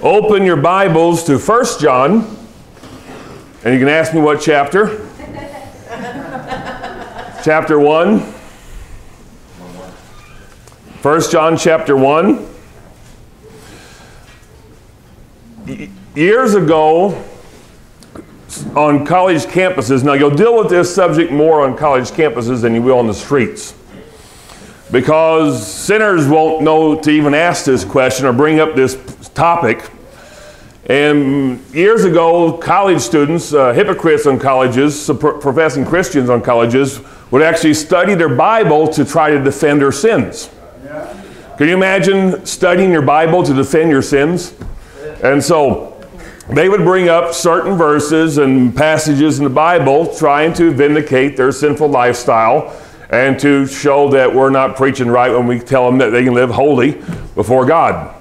open your Bibles to 1 John, and you can ask me what chapter. Chapter 1. 1 John chapter 1. Years ago, on college campuses, now you'll deal with this subject more on college campuses than you will on the streets, because sinners won't know to even ask this question or bring up this topic. And years ago, college students, hypocrites on colleges, professing Christians on colleges, would actually study their Bible to try to defend their sins. Yeah. Can you imagine studying your Bible to defend your sins? And so they would bring up certain verses and passages in the Bible trying to vindicate their sinful lifestyle and to show that we're not preaching right when we tell them that they can live holy before God.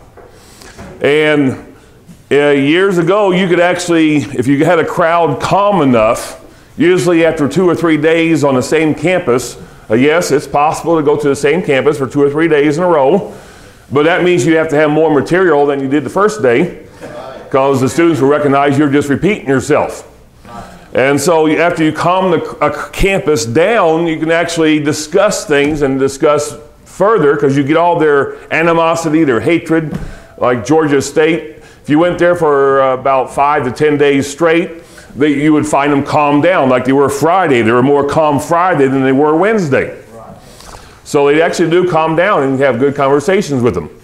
And years ago, you could actually, if you had a crowd calm enough, usually after 2 or 3 days on the same campus, yes, it's possible to go to the same campus for 2 or 3 days in a row, but that means you have to have more material than you did the first day, because the students will recognize you're just repeating yourself. And so after you calm a campus down, you can actually discuss things and discuss further, because you get all their animosity, their hatred, like Georgia State. If you went there for about 5 to 10 days straight, you would find them calm down like they were Friday. They were more calm Friday than they were Wednesday. Right. So they actually do calm down and have good conversations with them.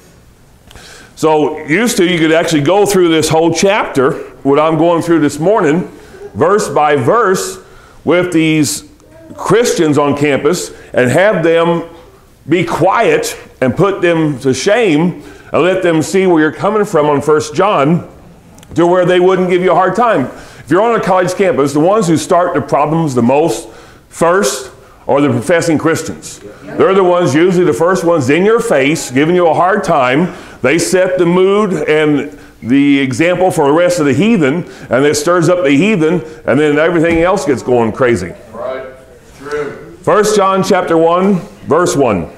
So used to, you could actually go through this whole chapter, what I'm going through this morning, verse by verse, with these Christians on campus, and have them be quiet and put them to shame, and let them see where you're coming from on 1 John, to where they wouldn't give you a hard time. If you're on a college campus, the ones who start the problems the most first are the professing Christians. They're the ones, usually the first ones in your face, giving you a hard time. They set the mood and the example for the rest of the heathen, and it stirs up the heathen, and then everything else gets going crazy. Right. True. 1 John chapter 1, verse 1.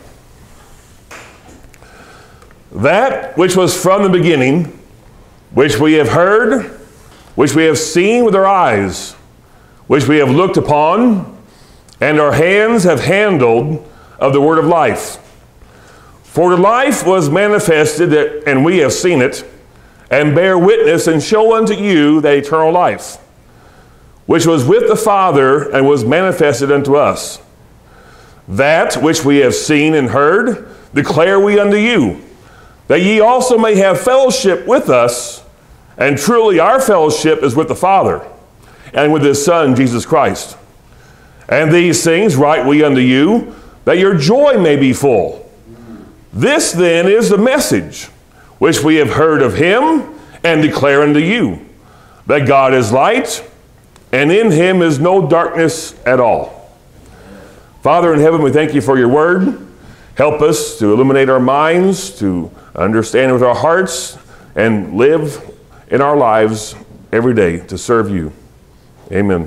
That which was from the beginning, which we have heard, which we have seen with our eyes, which we have looked upon, and our hands have handled of the word of life. For the life was manifested, and we have seen it, and bear witness and show unto you that eternal life, which was with the Father and was manifested unto us. That which we have seen and heard declare we unto you, that ye also may have fellowship with us, and truly our fellowship is with the Father, and with his Son, Jesus Christ. And these things write we unto you, that your joy may be full. This then is the message which we have heard of him, and declare unto you, that God is light, and in him is no darkness at all. Father in heaven, we thank you for your word. Help us to illuminate our minds, to understand with our hearts, and live in our lives every day to serve you. Amen.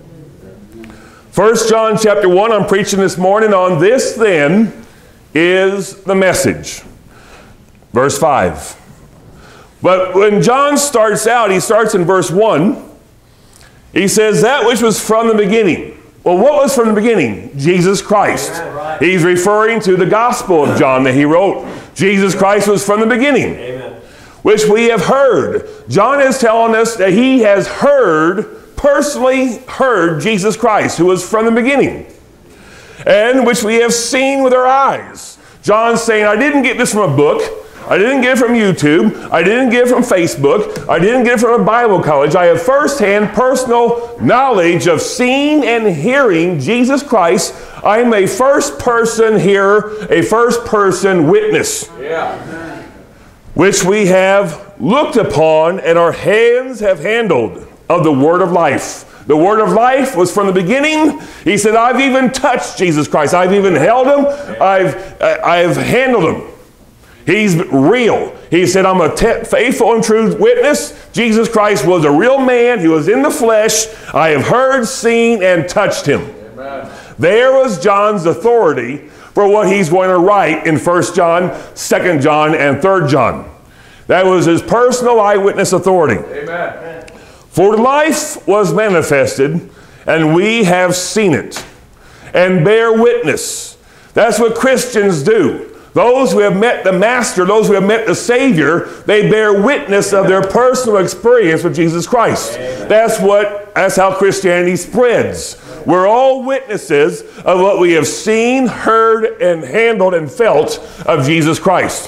1 John chapter 1, I'm preaching this morning on this then is the message. Verse 5. But when John starts out, he starts in verse 1. He says, that which was from the beginning. Well, what was from the beginning? Jesus Christ. Amen. He's referring to the Gospel of John that he wrote. Jesus Christ was from the beginning. Amen. Which we have heard. John is telling us that he has personally heard Jesus Christ, who was from the beginning. And which we have seen with our eyes. John's saying, I didn't get this from a book. I didn't get it from YouTube. I didn't get it from Facebook. I didn't get it from a Bible college. I have firsthand personal knowledge of seeing and hearing Jesus Christ. I am a first person hearer, a first person witness. Yeah. Which we have looked upon and our hands have handled of the word of life. The word of life was from the beginning. He said, I've even touched Jesus Christ. I've even held him. I've handled him. He's real. He said, I'm a faithful and true witness. Jesus Christ was a real man. He was in the flesh. I have heard, seen, and touched him. Amen. There was John's authority for what he's going to write in 1 John, 2 John, and 3 John. That was his personal eyewitness authority. Amen. For life was manifested, and we have seen it, and bear witness. That's what Christians do. Those who have met the Master, those who have met the Savior, they bear witness of their personal experience with Jesus Christ. That's how Christianity spreads. We're all witnesses of what we have seen, heard, and handled and felt of Jesus Christ.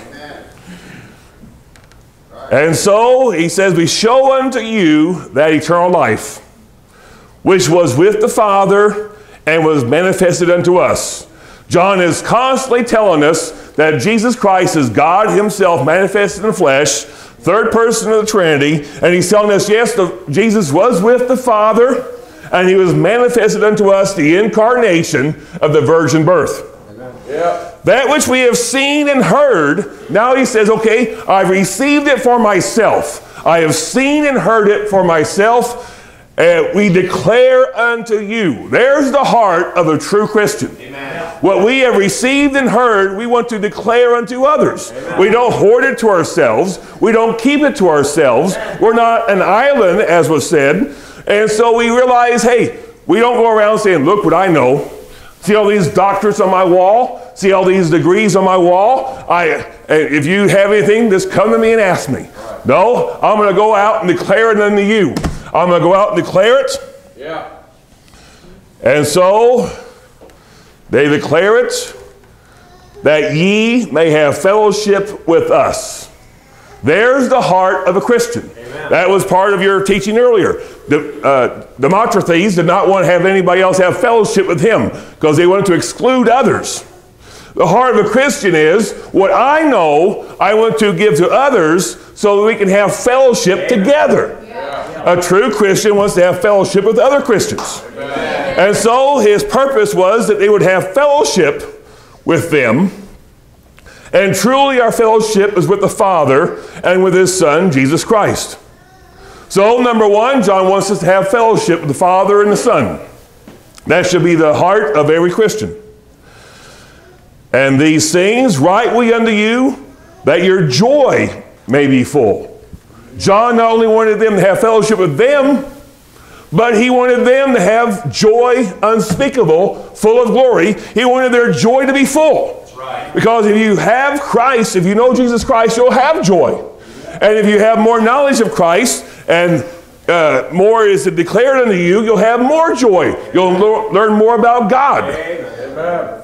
And so he says, we show unto you that eternal life, which was with the Father and was manifested unto us. John is constantly telling us that Jesus Christ is God himself manifested in the flesh, third person of the Trinity, and he's telling us, yes, Jesus was with the Father, and he was manifested unto us, the incarnation of the virgin birth. Yeah. That which we have seen and heard, now he says, okay, I've received it for myself. I have seen and heard it for myself. We declare unto you. There's the heart of a true Christian. Amen. What we have received and heard, we want to declare unto others. Amen. We don't hoard it to ourselves. We don't keep it to ourselves. We're not an island, as was said. And so we realize, hey, we don't go around saying, look what I know. See all these doctorates on my wall? See all these degrees on my wall? If you have anything, just come to me and ask me. No, I'm going to go out and declare it unto you. I'm going to go out and declare it. Yeah. And so they declare it, that ye may have fellowship with us. There's the heart of a Christian. Amen. That was part of your teaching earlier. Demotrates did not want to have anybody else have fellowship with him because they wanted to exclude others. The heart of a Christian is, what I know, I want to give to others so that we can have fellowship together. Yeah. A true Christian wants to have fellowship with other Christians. Amen. And so his purpose was that they would have fellowship with them. And truly our fellowship is with the Father and with his Son, Jesus Christ. So, number one, John wants us to have fellowship with the Father and the Son. That should be the heart of every Christian. And these things write we unto you, that your joy may be full. John not only wanted them to have fellowship with them, but he wanted them to have joy unspeakable, full of glory. He wanted their joy to be full. Right. Because if you have Christ, if you know Jesus Christ, you'll have joy. And if you have more knowledge of Christ, and more is declared unto you, you'll have more joy. You'll learn more about God. Amen.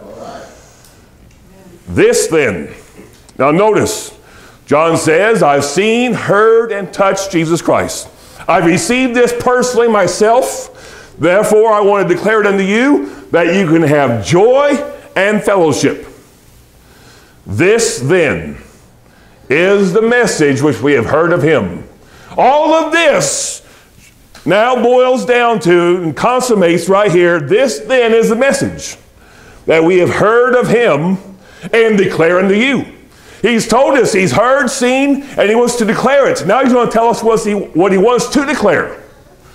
This then, now notice, John says, I've seen, heard, and touched Jesus Christ. I've received this personally myself. Therefore, I want to declare it unto you that you can have joy and fellowship. This then is the message which we have heard of him. All of this now boils down to and consummates right here. This then is the message that we have heard of him and declare unto you. He's told us he's heard, seen, and he wants to declare it. Now he's going to tell us what he wants to declare.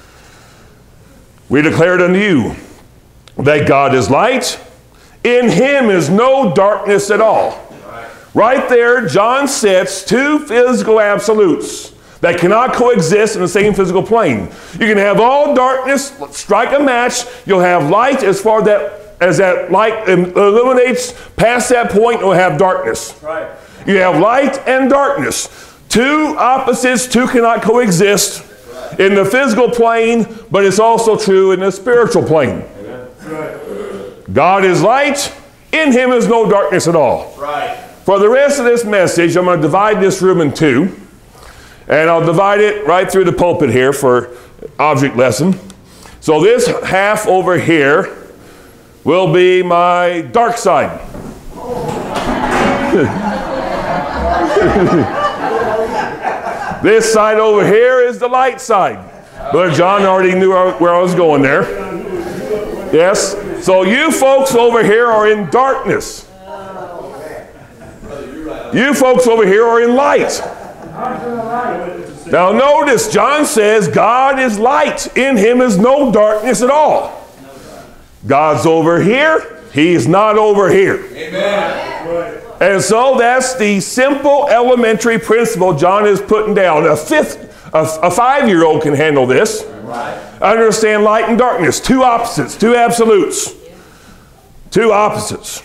We declare it unto you that God is light. In him is no darkness at all. Right there, John sets two physical absolutes that cannot coexist in the same physical plane. You can have all darkness, strike a match, you'll have light as far as that light illuminates past that point, you'll have darkness. Right. You have light and darkness. Two opposites, two cannot coexist in the physical plane, but it's also true in the spiritual plane. Right. God is light, in him is no darkness at all. Right. For the rest of this message, I'm going to divide this room in two. And I'll divide it right through the pulpit here for object lesson. So this half over here will be my dark side. This side over here is the light side. Brother John already knew where I was going there. Yes? So you folks over here are in darkness. You folks over here are in light. Now notice, John says God is light. In him is no darkness at all. God's over here. He's not over here. Amen. And so that's the simple elementary principle John is putting down. A 5-year-old can handle this. Understand light and darkness. Two opposites, two absolutes. Two opposites.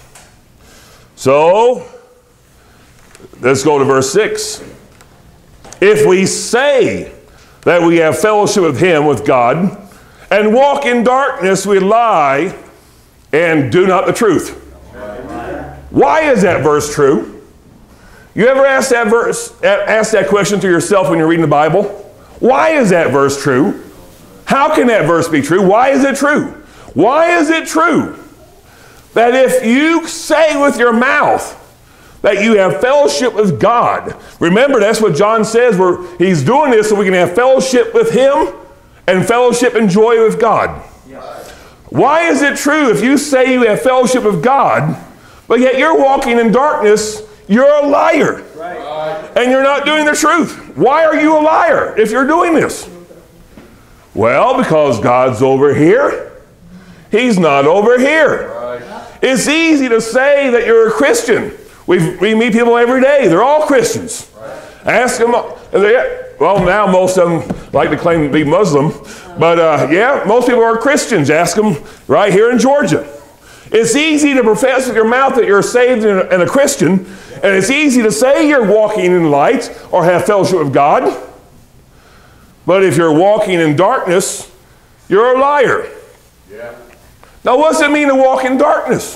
So, let's go to verse 6. If we say that we have fellowship with him, with God, and walk in darkness, we lie and do not the truth. Why is that verse true? You ever ask that question to yourself when you're reading the Bible? Why is that verse true? How can that verse be true? Why is it true? Why is it true that if you say with your mouth that you have fellowship with God, remember that's what John says, where he's doing this so we can have fellowship with him and fellowship and joy with God. Why is it true if you say you have fellowship with God, but yet you're walking in darkness, you're a liar. And you're not doing the truth. Why are you a liar if you're doing this? Well, because God's over here. He's not over here. It's easy to say that you're a Christian. We meet people every day. They're all Christians. Ask them. Well, now most of them like to claim to be Muslim. But yeah, most people are Christians. Ask them right here in Georgia. It's easy to profess with your mouth that you're saved and a Christian, and it's easy to say you're walking in light or have fellowship with God. But if you're walking in darkness, you're a liar. Yeah. Now, what does it mean to walk in darkness?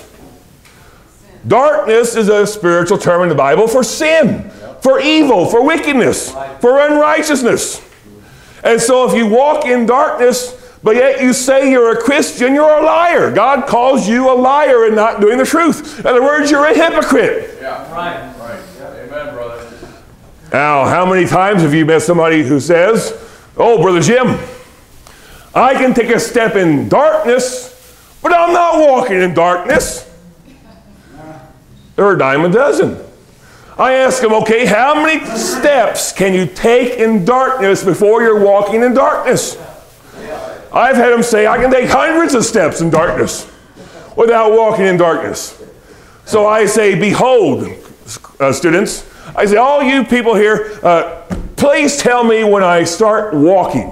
Darkness is a spiritual term in the Bible for sin, for evil, for wickedness, for unrighteousness. And so if you walk in darkness, but yet you say you're a Christian, you're a liar. God calls you a liar and not doing the truth. In other words, you're a hypocrite. Yeah. Right. Yeah. Amen, brother. Now, how many times have you met somebody who says, oh, Brother Jim, I can take a step in darkness, but I'm not walking in darkness. They're a dime a dozen. I ask them, okay, how many steps can you take in darkness before you're walking in darkness? I've had them say, I can take hundreds of steps in darkness without walking in darkness. So I say, behold, students, I say, all you people here, please tell me when I start walking.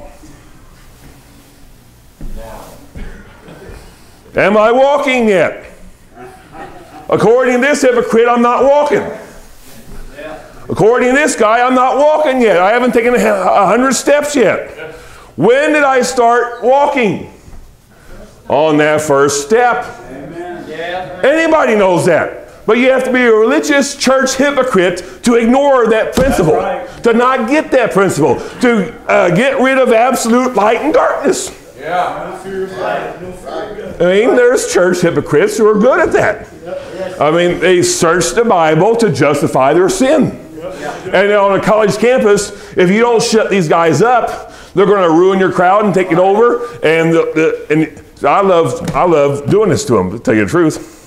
Am I walking yet? According to this hypocrite, I'm not walking. According to this guy, I'm not walking yet. I haven't taken 100 steps yet. When did I start walking? On that first step. Anybody knows that. But you have to be a religious church hypocrite to ignore that principle. To not get that principle. To get rid of absolute light and darkness. I mean, there's church hypocrites who are good at that. I mean, they search the Bible to justify their sin. And on a college campus, if you don't shut these guys up, they're going to ruin your crowd and take it over. And I love doing this to them, to tell you the truth.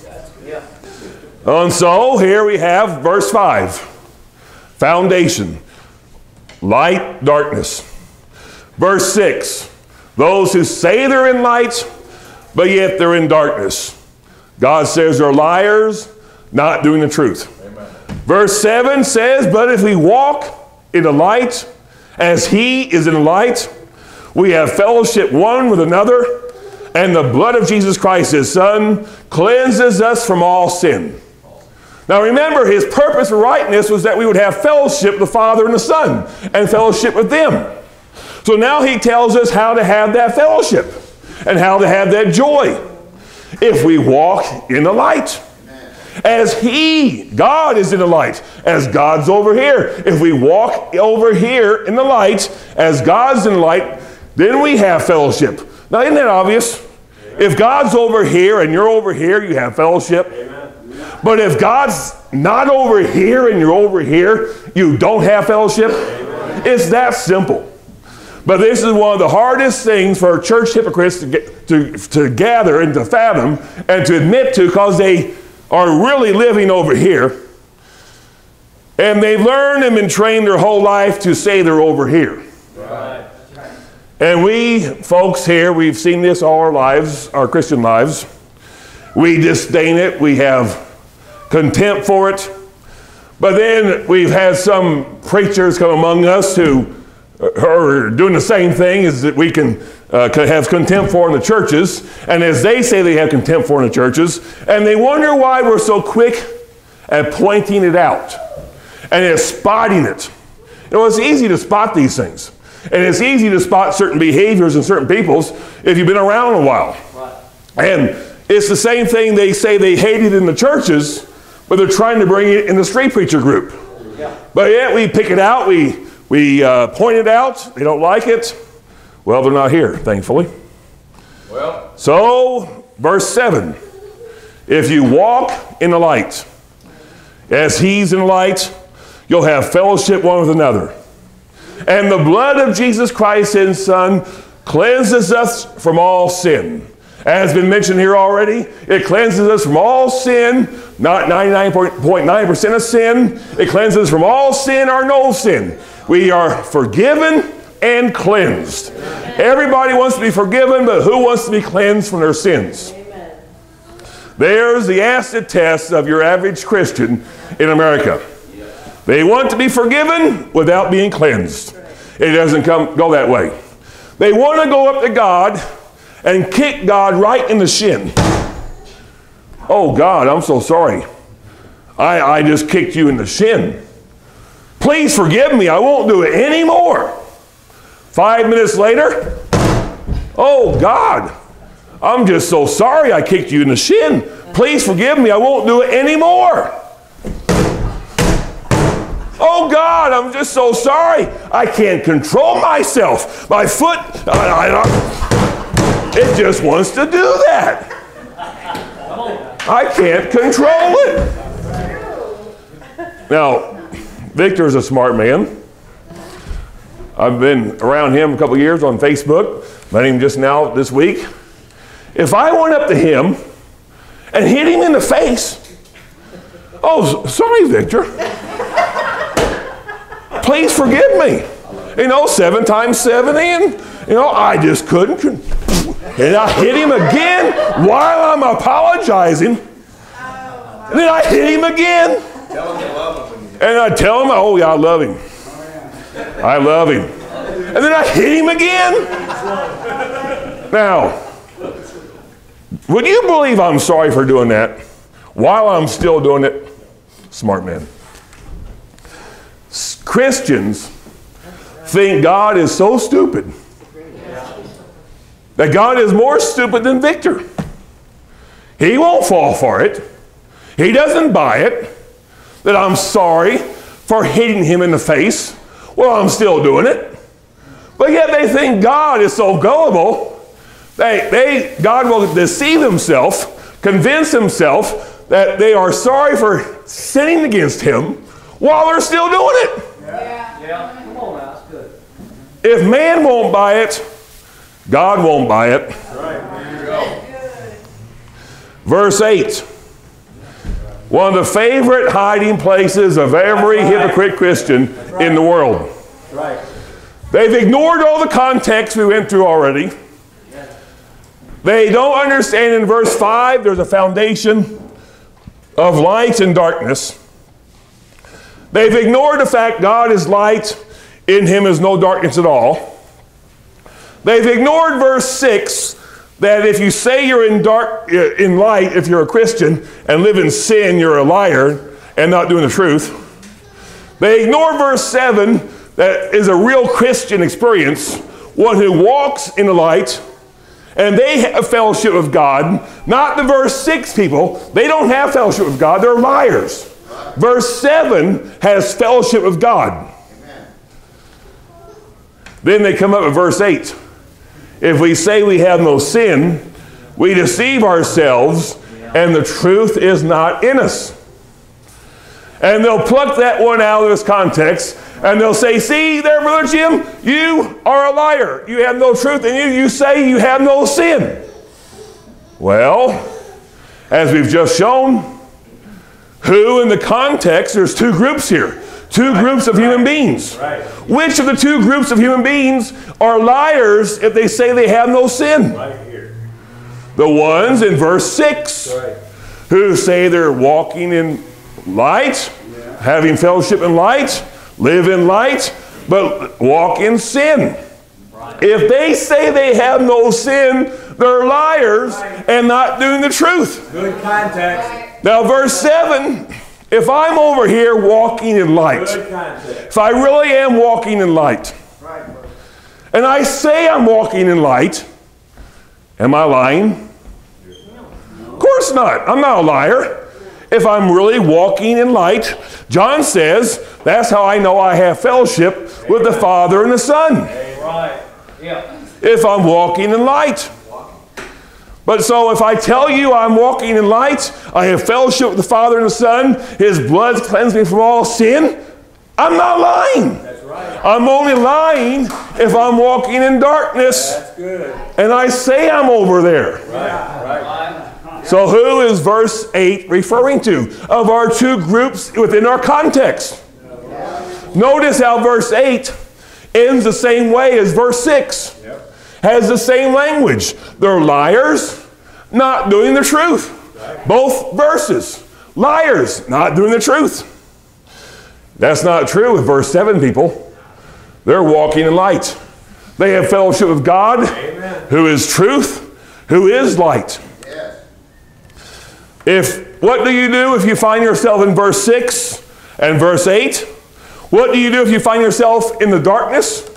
And so here we have verse 5. Foundation. Light, darkness. Verse 6. Those who say they're in light, but yet they're in darkness. God says they're liars, not doing the truth. Amen. Verse 7 says, but if we walk in the light, as he is in the light, we have fellowship one with another, and the blood of Jesus Christ, his Son, cleanses us from all sin. Now remember, his purpose for writing this was that we would have fellowship with the Father and the Son, and fellowship with them. So now he tells us how to have that fellowship, and how to have that joy. If we walk in the light. As God is in the light, as God's over here. If we walk over here in the light, as God's in the light, then we have fellowship. Now, isn't that obvious? If God's over here and you're over here, you have fellowship. Amen. But if God's not over here and you're over here, you don't have fellowship. Amen. It's that simple. But this is one of the hardest things for church hypocrites to gather and to fathom and to admit to, because they are really living over here. And they've learned and been trained their whole life to say they're over here. Right. And we folks here, we've seen this all our lives, our Christian lives. We disdain it. We have contempt for it. But then we've had some preachers come among us who are doing the same thing as that we can have contempt for in the churches. And as they say they have contempt for in the churches, and they wonder why we're so quick at pointing it out and at spotting it. You know, it's easy to spot these things. And it's easy to spot certain behaviors in certain peoples if you've been around a while. Right. And it's the same thing they say they hate it in the churches, but they're trying to bring it in the street preacher group. Yeah. But yet we pick it out, we point it out, they don't like it. Well, they're not here, thankfully. Well. So, verse 7, if you walk in the light, as he's in the light, you'll have fellowship one with another. And the blood of Jesus Christ, his Son, cleanses us from all sin. As has been mentioned here already, it cleanses us from all sin, not 99.9% of sin. It cleanses us from all sin or no sin. We are forgiven and cleansed. Everybody wants to be forgiven, but who wants to be cleansed from their sins? Amen. There's the acid test of your average Christian in America. They want to be forgiven without being cleansed. It doesn't go that way. They want to go up to God and kick God right in the shin. Oh God, I'm so sorry. I just kicked you in the shin. Please forgive me. I won't do it anymore. 5 minutes later, oh God, I'm just so sorry I kicked you in the shin. Please forgive me. I won't do it anymore. Oh God, I'm just so sorry. I can't control myself. My foot, it just wants to do that. I can't control it. Now, Victor's a smart man. I've been around him a couple of years on Facebook. Met him just now this week. If I went up to him and hit him in the face, oh, sorry, Victor. Please forgive me. 7 times 70, and I just couldn't. And I hit him again while I'm apologizing. And then I hit him again. And I tell him, oh yeah, I love him. I love him. And then I hit him again. Now, would you believe I'm sorry for doing that while I'm still doing it? Smart man. Christians think God is so stupid that God is more stupid than Victor. He won't fall for it. He doesn't buy it that I'm sorry for hitting him in the face while I'm still doing it. But yet they think God is so gullible that God will deceive himself, convince himself that they are sorry for sinning against him while they're still doing it. Yeah. Come on now, that's good. If man won't buy it, God won't buy it. Right. There you go. Verse 8. One of the favorite hiding places of every hypocrite Christian in the world. Right. They've ignored all the context we went through already. They don't understand in verse 5 there's a foundation of light and darkness. They've ignored the fact God is light, in him is no darkness at all. They've ignored verse 6, that if you say you're in light, if you're a Christian, and live in sin, you're a liar and not doing the truth. They ignore verse 7, that is a real Christian experience, one who walks in the light, and they have fellowship with God. Not the verse 6 people. They don't have fellowship with God. They're liars. Verse 7 has fellowship with God. Amen. Then they come up with verse 8. If we say we have no sin, we deceive ourselves, and the truth is not in us. And they'll pluck that one out of this context, and they'll say, see there, Brother Jim, you are a liar. You have no truth in you. You say you have no sin. Well, as we've just shown, who in the context, there's two groups here. Two groups of human beings. Right. Which of the two groups of human beings are liars if they say they have no sin? Right here. The ones in verse 6 who say they're walking in light having fellowship in light, live in light, but walk in sin. If they say they have no sin, they're liars and not doing the truth. Good context. Now, verse 7, if I'm over here walking in light, Good context. if I really am walking in light, and I say I'm walking in light, am I lying? Of course not. I'm not a liar. If I'm really walking in light, John says, that's how I know I have fellowship with the Father and the Son. Right. Yeah. If I'm walking in light. But so if I tell you I'm walking in light, I have fellowship with the Father and the Son, His blood cleansed me from all sin, I'm not lying. That's right. I'm only lying if I'm walking in darkness That's good. and I say I'm over there. Right. So who is verse 8 referring to of our two groups within our context? Notice how verse 8 ends the same way as verse 6. Yep. Has the same language. They're liars, not doing the truth. Both verses. Liars, not doing the truth. That's not true with verse 7, people. They're walking in light. They have fellowship with God, Amen. who is truth, who is light. What do you do if you find yourself in verse 6 and verse 8? What do you do if you find yourself in the darkness?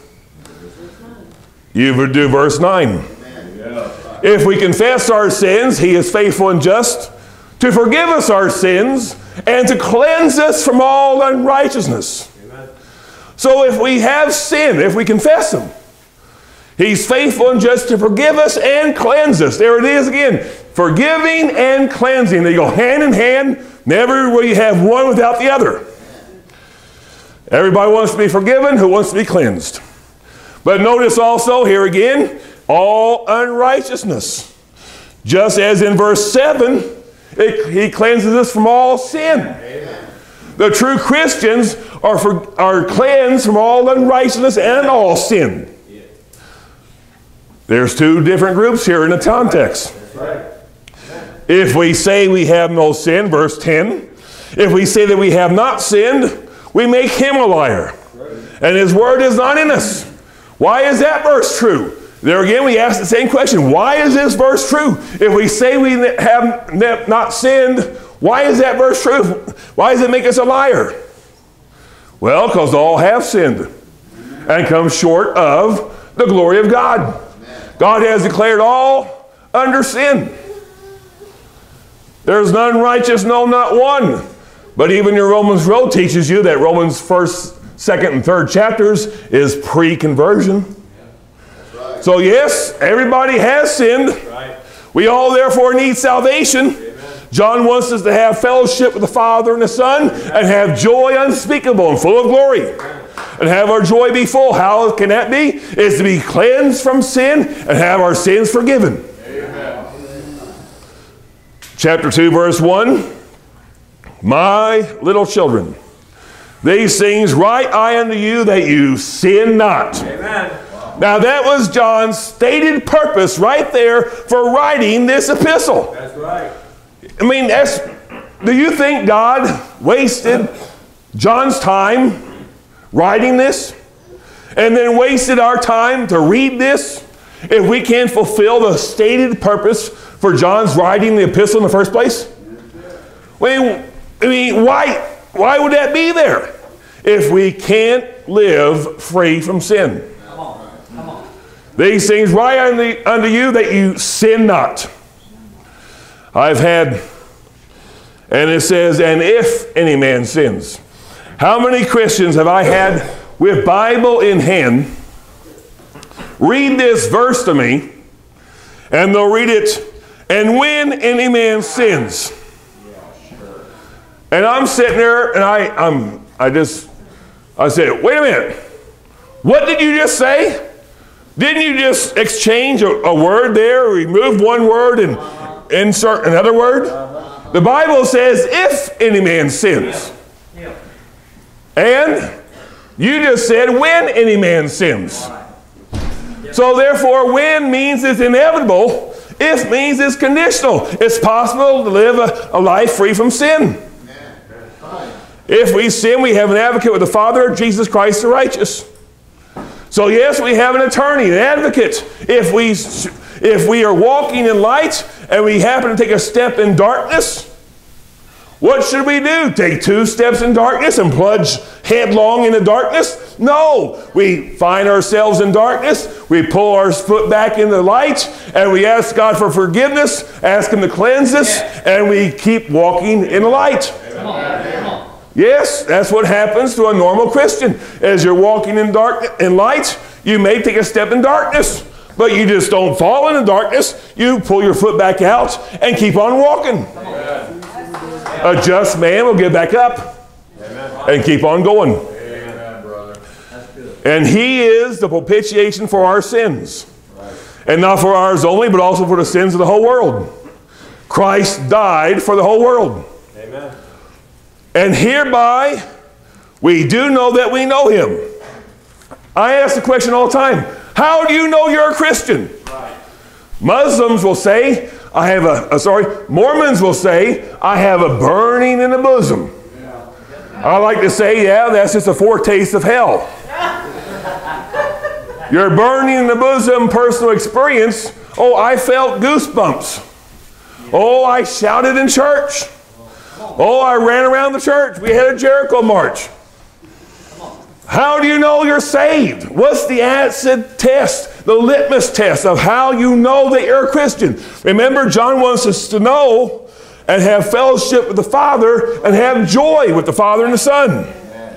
You would do verse 9. If we confess our sins, He is faithful and just to forgive us our sins and to cleanse us from all unrighteousness. Amen. So if we have sin, if we confess Him, He's faithful and just to forgive us and cleanse us. There it is again. Forgiving and cleansing. They go hand in hand. Never will you have one without the other. Everybody wants to be forgiven. Who wants to be cleansed? But notice also here again, all unrighteousness. Just as in verse 7, He cleanses us from all sin. Amen. The true Christians are cleansed from all unrighteousness and all sin. There's two different groups here in the context. That's right. If we say we have no sin, verse 10, if we say that we have not sinned, we make Him a liar. And His word is not in us. Why is that verse true? There again, we ask the same question. Why is this verse true? If we say we have not sinned, why is that verse true? Why does it make us a liar? Well, because all have sinned and come short of the glory of God. God has declared all under sin. There's none righteous, no, not one. But even your Romans Road teaches you that Romans 1st, 2nd, and 3rd chapters is pre-conversion. Right. So yes, everybody has sinned. Right. We all therefore need salvation. Amen. John wants us to have fellowship with the Father and the Son and have joy unspeakable and full of glory. And have our joy be full. How can that be? It's to be cleansed from sin and have our sins forgiven. Amen. Chapter 2, verse 1. My little children, these things write I unto you that you sin not. Amen. Now that was John's stated purpose right there for writing this epistle. That's right. I mean, do you think God wasted John's time writing this and then wasted our time to read this if we can't fulfill the stated purpose for John's writing the epistle in the first place? I mean, why would that be there if we can't live free from sin? Come on. These things write unto you that you sin not. I've had, and it says, and if any man sins. How many Christians have I had with Bible in hand read this verse to me, and they'll read it, and when any man sins. And I'm sitting there, and I said, wait a minute. What did you just say? Didn't you just exchange a word there, remove one word and insert another word? The Bible says, if any man sins. And you just said, when any man sins. So therefore, when means it's inevitable. If means it's conditional. It's possible to live a life free from sin. If we sin, we have an advocate with the Father, Jesus Christ the righteous. So yes, we have an attorney, an advocate. If we are walking in light and we happen to take a step in darkness, what should we do? Take 2 steps in darkness and plunge headlong into darkness? No. We find ourselves in darkness, we pull our foot back in the light, and we ask God for forgiveness, ask Him to cleanse us, and we keep walking in the light. Come on. Yes, that's what happens to a normal Christian. As you're walking in light, you may take a step in darkness, but you just don't fall into darkness. You pull your foot back out and keep on walking. A just man will get back up and keep on going. And He is the propitiation for our sins. And not for ours only, but also for the sins of the whole world. Christ died for the whole world. Amen. And hereby we do know that we know Him. I ask the question all the time, how do you know you're a Christian? Right. Muslims will say, Mormons will say, I have a burning in the bosom. I like to say, yeah, that's just a foretaste of hell. Your burning in the bosom personal experience, oh, I felt goosebumps. Oh, I shouted in church. Oh, I ran around the church. We had a Jericho march. How do you know you're saved? What's the acid test, the litmus test of how you know that you're a Christian? Remember, John wants us to know and have fellowship with the Father and have joy with the Father and the Son.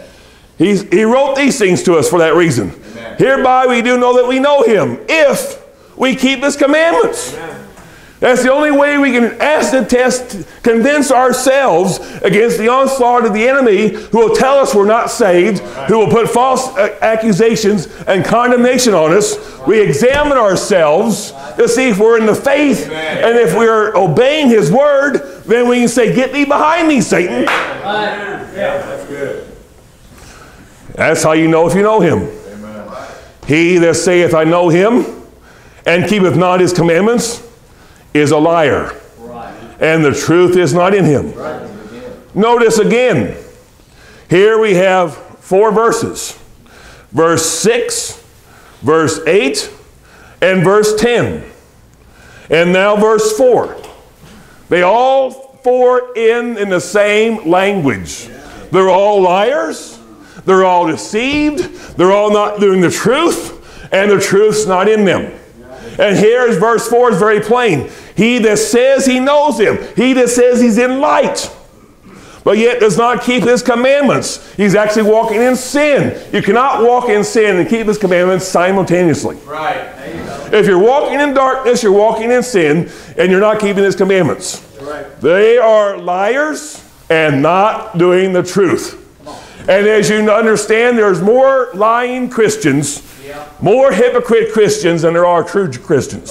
He wrote these things to us for that reason. Amen. Hereby we do know that we know Him if we keep His commandments. Amen. That's the only way we can acid test, convince ourselves against the onslaught of the enemy who will tell us we're not saved, who will put false accusations and condemnation on us. We examine ourselves to see if we're in the faith, and if we're obeying His word, then we can say, get thee behind me, Satan. Yeah, that's good. That's how you know if you know Him. Amen. He that saith, I know Him, and keepeth not His commandments, is a liar. Right. And the truth is not in him. Right. Notice again, here we have 4 verses. Verse 6, verse 8, and verse 10. And now verse 4. They all 4 end in the same language. They're all liars. They're all deceived. They're all not doing the truth. And the truth's not in them. And here's verse 4 is very plain. He that says he knows Him, he that says he's in light, but yet does not keep His commandments, he's actually walking in sin. You cannot walk in sin and keep His commandments simultaneously. Right. If you're walking in darkness, you're walking in sin, and you're not keeping His commandments. Right. They are liars and not doing the truth. And as you understand, there's more lying Christians, more hypocrite Christians than there are true Christians.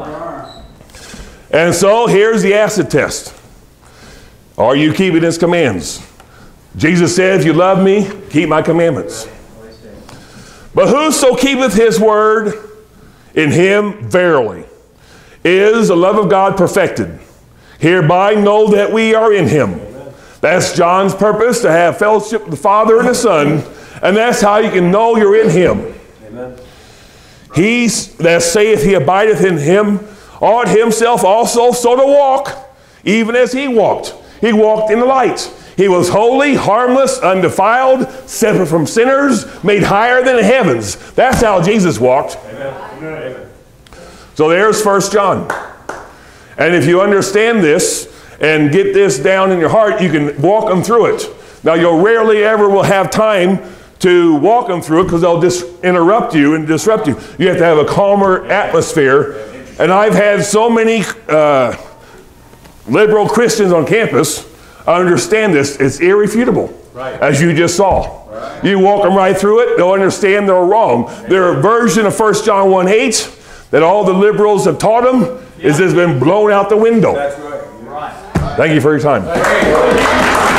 And so here's the acid test. Are you keeping His commands? Jesus said, if you love me, keep my commandments. But whoso keepeth His word, in him verily is the love of God perfected. Hereby know that we are in Him. That's John's purpose, to have fellowship with the Father and the Son. And that's how you can know you're in Him. Amen. He that saith he abideth in Him ought himself also so to walk, even as He walked. He walked in the light. He was holy, harmless, undefiled, separate from sinners, made higher than the heavens. That's how Jesus walked. Amen. So there's 1 John. And if you understand this and get this down in your heart, you can walk them through it. Now, you'll rarely ever will have time to walk them through it because they'll just interrupt you and disrupt you. You have to have a calmer atmosphere. And I've had so many liberal Christians on campus understand this. It's irrefutable, right, as you just saw. Right. You walk them right through it, they'll understand they're wrong. Their version of 1 John 1:8 that all the liberals have taught them is has been blown out the window. That's right. Thank you for your time.